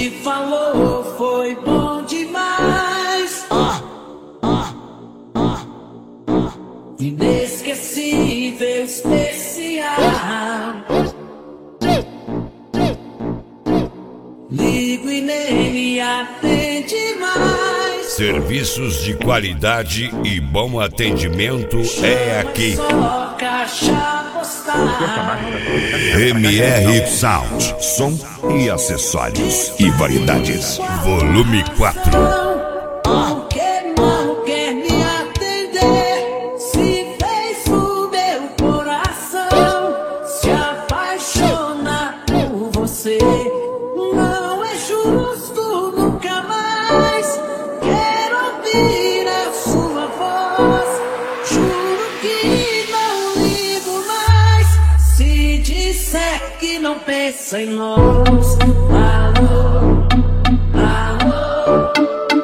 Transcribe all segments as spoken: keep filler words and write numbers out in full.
te falou foi bom demais. Inesquecível, especial. Ligo e nem me atende mais. Serviços de qualidade e bom atendimento é aqui. Só caixa postal. M R Sound, som e acessórios e variedades. Volume quatro. Por que não quer me atender? Se fez o meu coração se apaixonar por você. Não é justo nunca mais. Quero ouvir a sua voz. Juro que não ligo mais. Se disser que não pensa em nós. Alô, alô.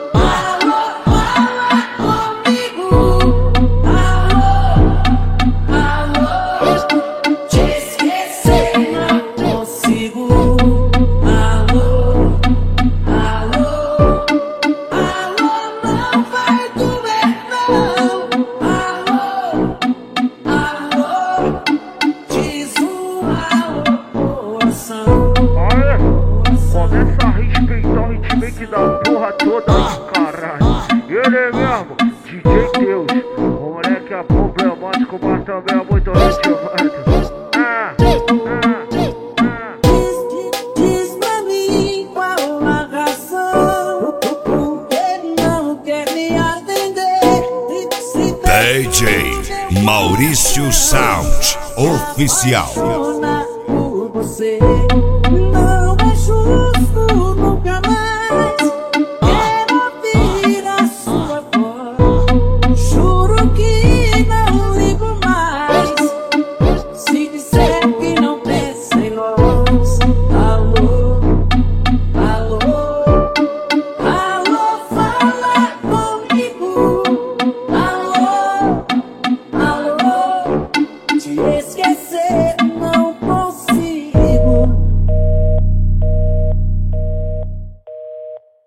Começa a respeitar o hitmake da porra toda aí, caralho. Ele mesmo, D J Deus. O moleque é problemático, mas também é muito ritmado. Ah, ah, Diz, diz pra mim qual a razão. Por que não quer me atender? Se D J Maurício Sound Oficial.